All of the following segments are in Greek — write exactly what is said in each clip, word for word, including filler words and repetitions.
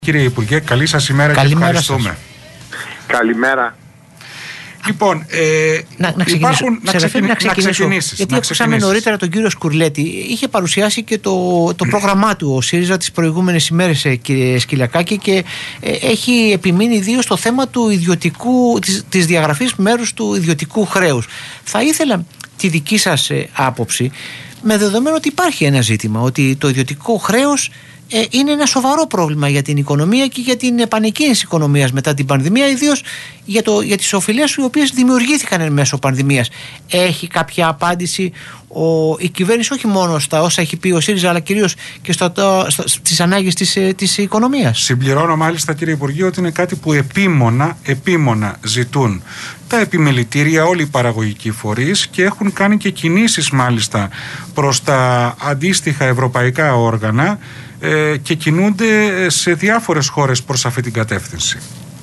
Κύριε Υπουργέ, καλή σας ημέρα. Καλημέρα και ευχαριστούμε. Σας. Καλημέρα. Λοιπόν, ε, να, να υπάρχουν να, ξεκινήσω, να, ξεκινήσω, να ξεκινήσεις. Γιατί ακούσαμε νωρίτερα τον κύριο Σκουρλέτη. Είχε παρουσιάσει και το, το πρόγραμμά του ο ΣΥΡΙΖΑ τις προηγούμενες ημέρες, κύριε Σκυλακάκη, και ε, έχει επιμείνει ιδίως στο θέμα του ιδιωτικού, της, της διαγραφής μέρους του ιδιωτικού χρέους. Θα ήθελα τη δική σας ε, άποψη, με δεδομένο ότι υπάρχει ένα ζήτημα, ότι το ιδιωτικό χρέος Ε, είναι ένα σοβαρό πρόβλημα για την οικονομία και για την επανεκκίνηση της οικονομίας μετά την πανδημία, ιδίως για, το, για τις οφειλές οι οποίες δημιουργήθηκαν εν μέσω πανδημίας. Έχει κάποια απάντηση ο, η κυβέρνηση, όχι μόνο στα όσα έχει πει ο ΣΥΡΙΖΑ, αλλά κυρίως και στο, στο, στο, στις ανάγκες της, της οικονομίας? Συμπληρώνω μάλιστα, κύριε Υπουργέ, ότι είναι κάτι που επίμονα, επίμονα ζητούν τα επιμελητήρια, όλοι οι παραγωγικοί φορείς, και έχουν κάνει και κινήσεις μάλιστα προς τα αντίστοιχα ευρωπαϊκά όργανα και κινούνται σε διάφορες χώρες προς αυτή την κατεύθυνση.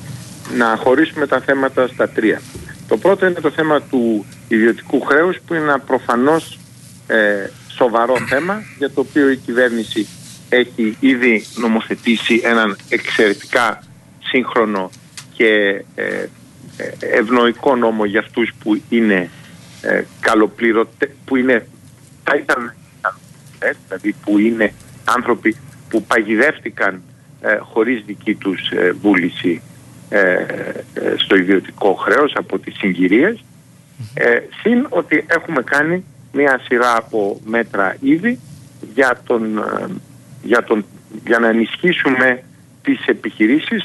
Να χωρίσουμε τα θέματα στα τρία. Το πρώτο είναι το θέμα του ιδιωτικού χρέους, που είναι ένα προφανώς ε, σοβαρό θέμα, για το οποίο η κυβέρνηση έχει ήδη νομοθετήσει έναν εξαιρετικά σύγχρονο και ε, ευνοϊκό νόμο για αυτούς που είναι ε, καλοπληρωτέ, που είναι, θα ήταν, ε, δηλαδή που είναι άνθρωποι που παγιδεύτηκαν ε, χωρίς δική τους ε, βούληση ε, ε, στο ιδιωτικό χρέος από τις συγκυρίες, ε, συν ότι έχουμε κάνει μια σειρά από μέτρα ήδη για, τον, ε, για, τον, για να ενισχύσουμε τις επιχειρήσεις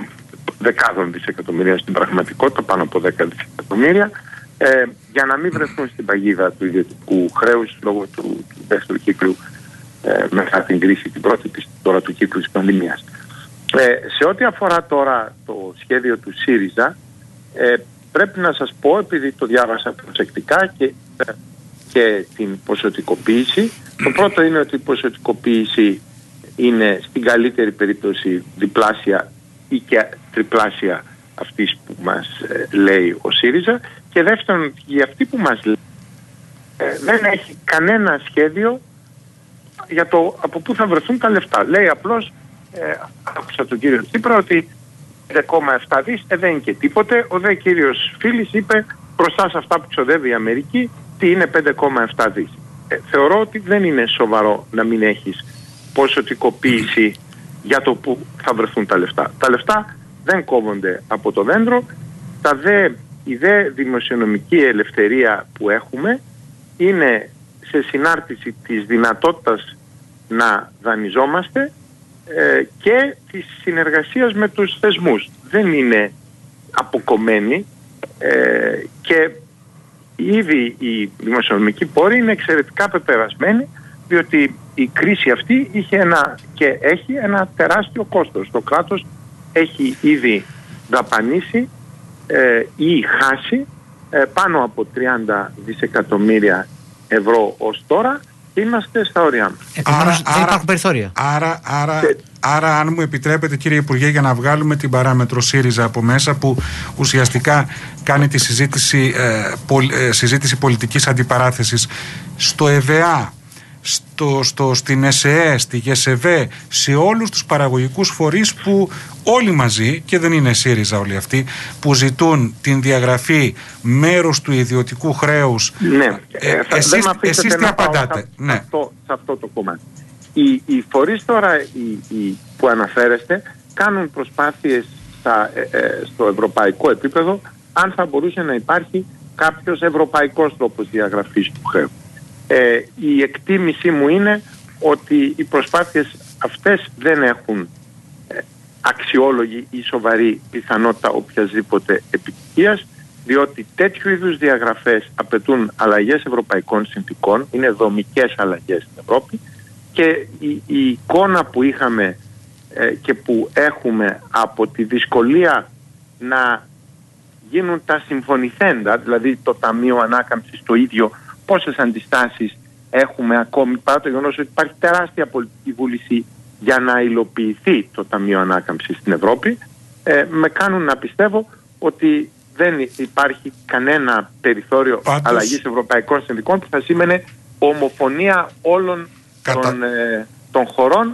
δεκάδων δισεκατομμύρια στην πραγματικότητα, πάνω από δέκα δισεκατομμύρια, ε, για να μην βρεθούν στην παγίδα του ιδιωτικού χρέους λόγω του, του δεύτερου κύκλου Ε, μετά την κρίση, την πρώτη της, τώρα του κύκλου της πανδημίας. Ε, σε ό,τι αφορά τώρα το σχέδιο του ΣΥΡΙΖΑ, ε, πρέπει να σας πω, επειδή το διάβασα προσεκτικά και, ε, και την ποσοτικοποίηση, το πρώτο είναι ότι η ποσοτικοποίηση είναι στην καλύτερη περίπτωση διπλάσια ή και τριπλάσια αυτής που μας ε, λέει ο ΣΥΡΙΖΑ, και δεύτερον, για αυτή που μας λέει ε, δεν έχει κανένα σχέδιο για το από πού θα βρεθούν τα λεφτά. Λέει απλώς, ε, άκουσα τον κύριο Τσίπρα, ότι πέντε κόμμα επτά δις ε, δεν είναι και τίποτε. Ο δε κύριος Φίλης είπε, μπροστά σε αυτά που ξοδεύει η Αμερική, τι είναι πέντε κόμμα επτά δις. Ε, θεωρώ ότι δεν είναι σοβαρό να μην έχεις ποσοτικοποίηση για το πού θα βρεθούν τα λεφτά. Τα λεφτά δεν κόβονται από το δέντρο. Τα δε, η δε δημοσιονομική ελευθερία που έχουμε είναι σε συνάρτηση της δυνατότητας να δανειζόμαστε ε, και της συνεργασίας με τους θεσμούς. Δεν είναι αποκομμένη ε, και ήδη η δημοσιονομική πόρη είναι εξαιρετικά πεπερασμένη, διότι η κρίση αυτή είχε ένα και έχει ένα τεράστιο κόστος. Το κράτος έχει ήδη δαπανίσει ε, ή χάσει ε, πάνω από τριάντα δισεκατομμύρια ευρώ ως τώρα, και είμαστε στα όρια μας. Επομένως δεν υπάρχουν περιθώρια. Άρα, άρα, άρα, αν μου επιτρέπετε, κύριε Υπουργέ, για να βγάλουμε την παράμετρο ΣΥΡΙΖΑ από μέσα, που ουσιαστικά κάνει τη συζήτηση, ε, πολ, ε, συζήτηση πολιτικής αντιπαράθεσης, στο ΕΒΑ, στο, στο, στην ΕΣΕΕ, στη ΓΕΣΕΒΕ, σε όλους τους παραγωγικούς φορείς που όλοι μαζί, και δεν είναι ΣΥΡΙΖΑ όλοι αυτοί, που ζητούν την διαγραφή μέρους του ιδιωτικού χρέους. Ναι, ε, θα, εσείς, εσείς τι απαντάτε? Σε, ναι. αυτό, σε αυτό το κομμάτι. Οι, οι φορείς τώρα οι, οι, που αναφέρεστε κάνουν προσπάθειες στα, ε, ε, στο ευρωπαϊκό επίπεδο, αν θα μπορούσε να υπάρχει κάποιος ευρωπαϊκός τρόπος διαγραφής του χρέου. Ε, η εκτίμησή μου είναι ότι οι προσπάθειες αυτές δεν έχουν ε, αξιόλογη ή σοβαρή πιθανότητα οποιασδήποτε επιτυχίας, διότι τέτοιου είδους διαγραφές απαιτούν αλλαγές ευρωπαϊκών συνθηκών, είναι δομικές αλλαγές στην Ευρώπη, και η, η εικόνα που είχαμε ε, και που έχουμε από τη δυσκολία να γίνουν τα συμφωνηθέντα, δηλαδή το Ταμείο Ανάκαμψης το ίδιο, πόσες αντιστάσεις έχουμε ακόμη, παρά το γεγονός ότι υπάρχει τεράστια πολιτική βούληση για να υλοποιηθεί το Ταμείο Ανάκαμψης στην Ευρώπη, ε, με κάνουν να πιστεύω ότι δεν υπάρχει κανένα περιθώριο Πάντως... αλλαγής ευρωπαϊκών συνδικών, που θα σήμαινε ομοφωνία όλων Κατα... των, ε, των χωρών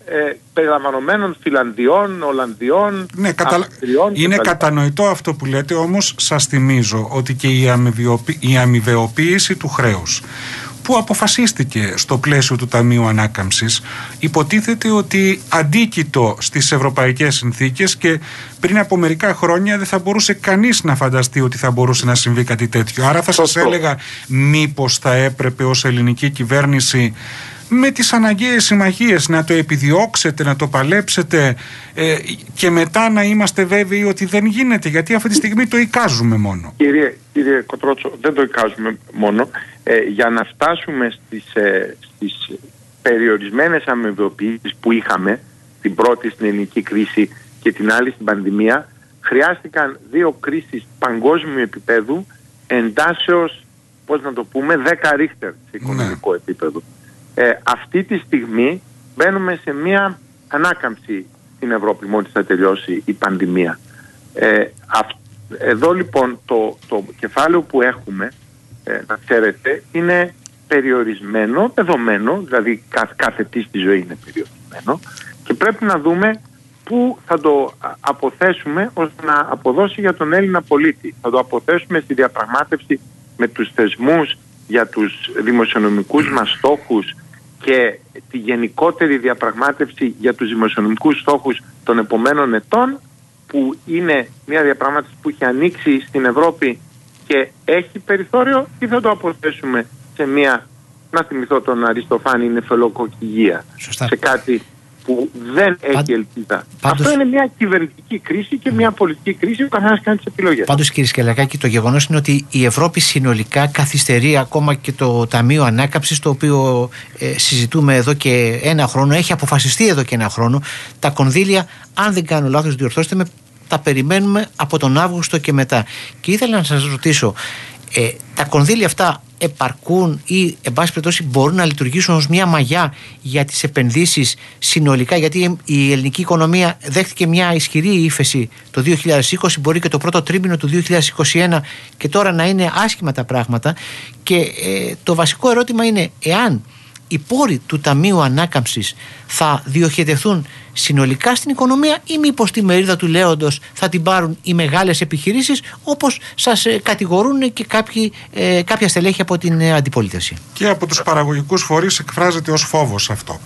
ε, περιλαμβανομένων Φιλανδιών, Ολλανδιών, ναι, κατα... Αυστριών. Είναι κατανοητό αυτό που λέτε, όμως σας θυμίζω ότι και η, αμοιβιοποι... η αμοιβαιοποίηση του χρέους που αποφασίστηκε στο πλαίσιο του Ταμείου Ανάκαμψης υποτίθεται ότι αντίκειτο στις ευρωπαϊκές συνθήκες και πριν από μερικά χρόνια δεν θα μπορούσε κανείς να φανταστεί ότι θα μπορούσε να συμβεί κάτι τέτοιο. Άρα θα σας έλεγα, μήπως θα έπρεπε ως ελληνική κυβέρνηση με τις αναγκαίες συμμαχίες να το επιδιώξετε, να το παλέψετε ε, και μετά να είμαστε βέβαιοι ότι δεν γίνεται, γιατί αυτή τη στιγμή το εικάζουμε μόνο. Κύριε, κύριε Κοτρότσο, δεν το εικάζουμε μόνο. Ε, για να φτάσουμε στις, ε, στις περιορισμένες αμοιβαιοποιήσεις που είχαμε, την πρώτη στην ελληνική κρίση και την άλλη στην πανδημία, χρειάστηκαν δύο κρίσεις παγκόσμιου επίπεδου εντάσεως, πώς να το πούμε, δέκα ρίχτερ σε οικονομικό ναι. επίπεδο. Ε, αυτή τη στιγμή μπαίνουμε σε μια ανάκαμψη στην Ευρώπη μόλις θα τελειώσει η πανδημία. Ε, αυ, εδώ λοιπόν το, το κεφάλαιο που έχουμε, ε, να ξέρετε, είναι περιορισμένο, δεδομένο, δηλαδή κάθε, κάθε τι στη ζωή είναι περιορισμένο και πρέπει να δούμε πού θα το αποθέσουμε ώστε να αποδώσει για τον Έλληνα πολίτη. Θα το αποθέσουμε στη διαπραγμάτευση με τους θεσμούς για τους δημοσιονομικούς μας στόχους και τη γενικότερη διαπραγμάτευση για τους δημοσιονομικούς στόχους των επομένων ετών, που είναι μια διαπραγμάτευση που έχει ανοίξει στην Ευρώπη και έχει περιθώριο, ή θα το αποθέσουμε σε μια, να θυμηθώ τον Αριστοφάνη, νεφελοκοκυγία, σε κάτι που δεν έχει Παν... ελπίδα. Πάντως... Αυτό είναι μια κυβερνητική κρίση και μια πολιτική κρίση που καθένας κάνει τις επιλογές. Πάντως, κύριε Σκυλακάκη, το γεγονός είναι ότι η Ευρώπη συνολικά καθυστερεί ακόμα και το Ταμείο Ανάκαμψης, το οποίο ε, συζητούμε εδώ και ένα χρόνο, έχει αποφασιστεί εδώ και ένα χρόνο. Τα κονδύλια, αν δεν κάνω λάθος, διορθώστε με, τα περιμένουμε από τον Αύγουστο και μετά. Και ήθελα να σας ρωτήσω, ε, τα κονδύλια αυτά επαρκούν ή εν πάση περιπτώσει μπορούν να λειτουργήσουν ως μια μαγιά για τις επενδύσεις συνολικά, γιατί η ελληνική οικονομία δέχτηκε μια ισχυρή ύφεση το δύο χιλιάδες είκοσι, μπορεί και το πρώτο τρίμηνο του δύο χιλιάδες είκοσι ένα και τώρα να είναι άσχημα τα πράγματα και ε, το βασικό ερώτημα είναι εάν οι πόροι του Ταμείου Ανάκαμψης θα διοχετευθούν συνολικά στην οικονομία ή μήπως τη μερίδα του λέοντος θα την πάρουν οι μεγάλες επιχειρήσεις, όπως σας κατηγορούν και κάποιοι, ε, κάποια στελέχη από την ε, αντιπολίτευση. Και από τους παραγωγικούς φορείς εκφράζεται ως φόβος αυτό.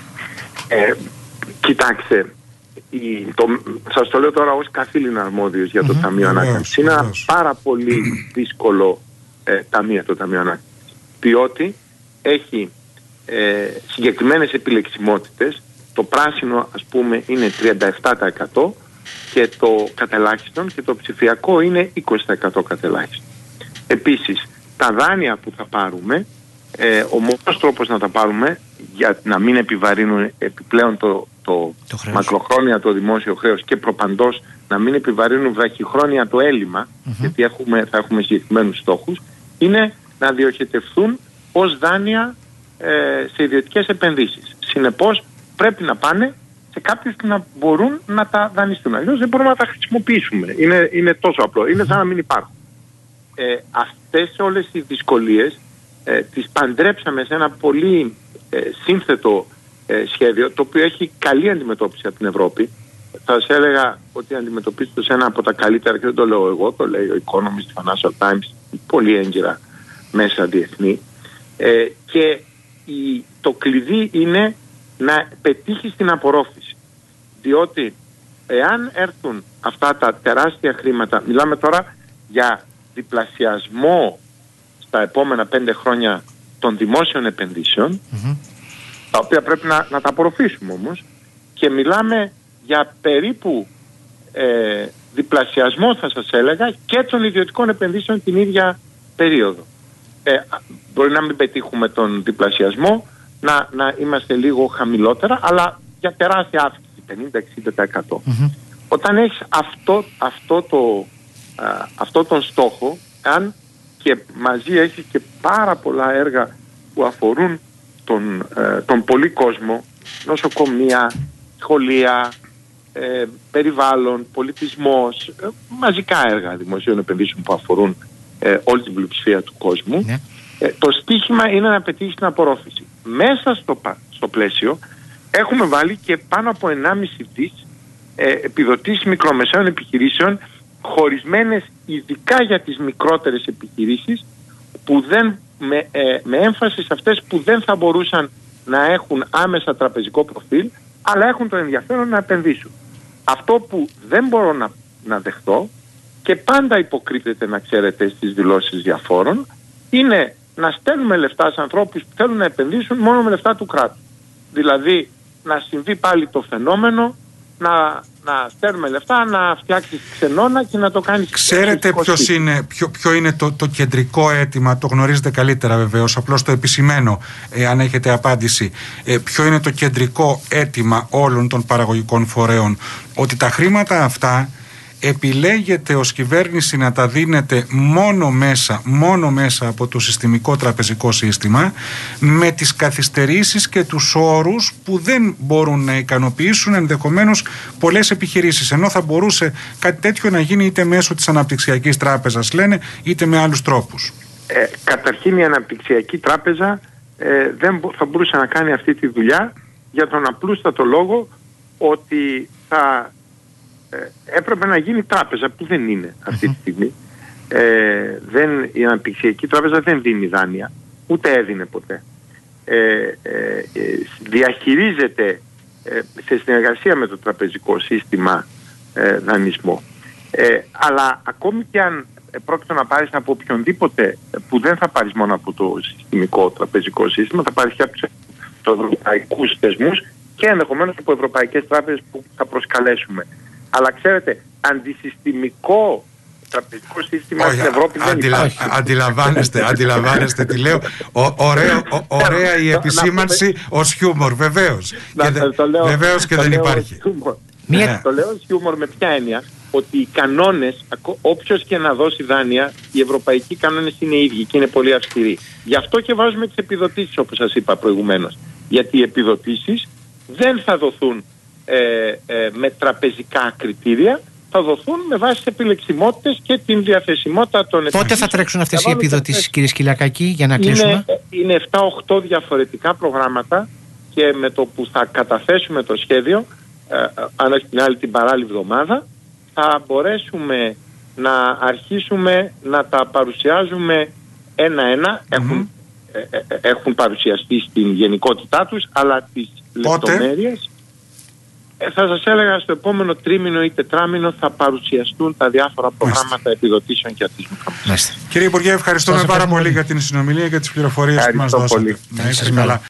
Ε, κοιτάξτε, η, το, σας το λέω τώρα ως καθήλυνα αρμόδιος για το mm-hmm, Ταμείο Ανάκαμψης. Είναι ένα πάρα πολύ δύσκολο ε, ταμείο το Ταμείο Ανάκαμψης, διότι έχει Ε, συγκεκριμένες επιλεξιμότητες. Το πράσινο, ας πούμε, είναι τριάντα επτά τοις εκατό και το κατελάχιστον, και το ψηφιακό είναι είκοσι τοις εκατό κατελάχιστον. Επίσης, τα δάνεια που θα πάρουμε, ε, ο μόνος τρόπος να τα πάρουμε για να μην επιβαρύνουν επιπλέον το, το, το μακροχρόνια το δημόσιο χρέος και προπαντός να μην επιβαρύνουν βραχυχρόνια το έλλειμμα, mm-hmm. γιατί έχουμε, θα έχουμε συγκεκριμένους στόχους, είναι να διοχετευθούν ως δάνεια σε ιδιωτικές επενδύσεις. Συνεπώς πρέπει να πάνε σε κάποιους που να μπορούν να τα δανειστούν. Αλλιώς δεν μπορούμε να τα χρησιμοποιήσουμε. Είναι, είναι τόσο απλό. Είναι σαν να μην υπάρχουν. Ε, αυτές όλες οι δυσκολίες ε, τις παντρέψαμε σε ένα πολύ ε, σύνθετο ε, σχέδιο, το οποίο έχει καλή αντιμετώπιση από την Ευρώπη. Θα σας έλεγα ότι αντιμετωπίζεται σε ένα από τα καλύτερα, και δεν το λέω εγώ, το λέει ο Economist, Financial Times, πολύ έγκυρα μέσα διεθνή. Ε, και η, το κλειδί είναι να πετύχει την απορρόφηση. Διότι εάν έρθουν αυτά τα τεράστια χρήματα, μιλάμε τώρα για διπλασιασμό στα επόμενα πέντε χρόνια των δημόσιων επενδύσεων, mm-hmm. τα οποία πρέπει να, να τα απορροφήσουμε όμως, και μιλάμε για περίπου ε, διπλασιασμό, θα σας έλεγα, και των ιδιωτικών επενδύσεων την ίδια περίοδο. Ε, μπορεί να μην πετύχουμε τον διπλασιασμό, να, να είμαστε λίγο χαμηλότερα, αλλά για τεράστια αύξηση, πενήντα με εξήντα τοις εκατό. Mm-hmm. Όταν έχεις αυτό, αυτό, το, α, αυτό τον στόχο, αν και μαζί έχεις και πάρα πολλά έργα που αφορούν τον, ε, τον πολύ κόσμο, νοσοκομεία, σχολεία, ε, περιβάλλον, πολιτισμός, ε, μαζικά έργα δημοσίων επενδύσεων που αφορούν Ε, όλη την πλειοψηφία του κόσμου, yeah. ε, το στίχημα είναι να πετύχει την απορρόφηση. Μέσα στο, στο πλαίσιο έχουμε βάλει και πάνω από ενάμιση δις ε, επιδοτήσεις μικρομεσαίων επιχειρήσεων, χωρισμένες ειδικά για τις μικρότερες επιχειρήσεις, που δεν, με, ε, με έμφαση σε αυτές που δεν θα μπορούσαν να έχουν άμεσα τραπεζικό προφίλ, αλλά έχουν το ενδιαφέρον να επενδύσουν. Αυτό που δεν μπορώ να, να δεχτώ, και πάντα υποκρύπτεται, να ξέρετε, στις δηλώσεις διαφόρων, είναι να στέλνουμε λεφτά σε ανθρώπους που θέλουν να επενδύσουν μόνο με λεφτά του κράτους. Δηλαδή να συμβεί πάλι το φαινόμενο να, να στέλνουμε λεφτά, να φτιάξεις ξενώνα και να το κάνεις. Ξέρετε ποιος είναι, ποιο, ποιο είναι το, το κεντρικό αίτημα, το γνωρίζετε καλύτερα βεβαίως, απλώς το επισημαίνω ε, αν έχετε απάντηση. Ε, ποιο είναι το κεντρικό αίτημα όλων των παραγωγικών φορέων? Ότι τα χρήματα αυτά επιλέγετε ως κυβέρνηση να τα δίνετε μόνο μέσα, μόνο μέσα από το συστημικό τραπεζικό σύστημα, με τις καθυστερήσεις και τους όρους που δεν μπορούν να ικανοποιήσουν ενδεχομένως πολλές επιχειρήσεις, ενώ θα μπορούσε κάτι τέτοιο να γίνει είτε μέσω της Αναπτυξιακής Τράπεζας, λένε, είτε με άλλους τρόπους. Ε, καταρχήν η Αναπτυξιακή Τράπεζα ε, δεν θα μπορούσε να κάνει αυτή τη δουλειά, για τον απλούστατο λόγο ότι θα Ε, έπρεπε να γίνει τράπεζα, που δεν είναι αυτή τη στιγμή. Ε, δεν, η Αναπτυξιακή Τράπεζα δεν δίνει δάνεια, ούτε έδινε ποτέ. Ε, ε, ε, διαχειρίζεται ε, σε συνεργασία με το τραπεζικό σύστημα ε, δανεισμό. Ε, αλλά ακόμη και αν πρόκειται να πάρεις από οποιονδήποτε, που δεν θα πάρεις μόνο από το συστημικό τραπεζικό σύστημα, θα πάρεις και από τους ευρωπαϊκούς θεσμούς και ενδεχομένως από ευρωπαϊκές τράπεζες που θα προσκαλέσουμε. Αλλά ξέρετε, αντισυστημικό τραπεζικό σύστημα στην Ευρώπη δεν αντιλα... υπάρχει. Αντιλαμβάνεστε, αντιλαμβάνεστε τι λέω. Ο, ωραίο, ο, ωραία η επισήμανση ως χιούμορ, βεβαίως. Να, και, το λέω, βεβαίως και το δεν λέω υπάρχει. Μία... Το λέω ως χιούμορ με ποια έννοια? Ότι οι κανόνες, όποιος και να δώσει δάνεια, οι ευρωπαϊκοί κανόνες είναι ίδιοι και είναι πολύ αυστηροί. Γι' αυτό και βάζουμε τις επιδοτήσεις, όπως σας είπα προηγουμένως. Γιατί οι επιδοτήσεις δεν θα δοθούν Ε, ε, με τραπεζικά κριτήρια, θα δοθούν με βάση τις επιλεξιμότητες και την διαθεσιμότητα των επιδοτήσεων. Πότε θα τρέξουν αυτές οι επιδοτήσεις, κύριε Σκυλιακάκη, για να κλείσουμε? Είναι, είναι επτά οχτώ διαφορετικά προγράμματα, και με το που θα καταθέσουμε το σχέδιο, ε, αν όχι την άλλη την παράλληλη εβδομάδα, θα μπορέσουμε να αρχίσουμε να τα παρουσιάζουμε ένα-ένα. Mm-hmm. Έχουν, ε, ε, έχουν παρουσιαστεί στην γενικότητά τους, αλλά τις λεπτομέρειες θα σας έλεγα στο επόμενο τρίμηνο ή τετράμηνο θα παρουσιαστούν τα διάφορα προγράμματα επιδοτήσεων για τις μικρομεσαίες. Κύριε Υπουργέ, ευχαριστούμε πάρα πολύ για την συνομιλία και τις πληροφορίες που μας δώσατε. Να είστε καλά.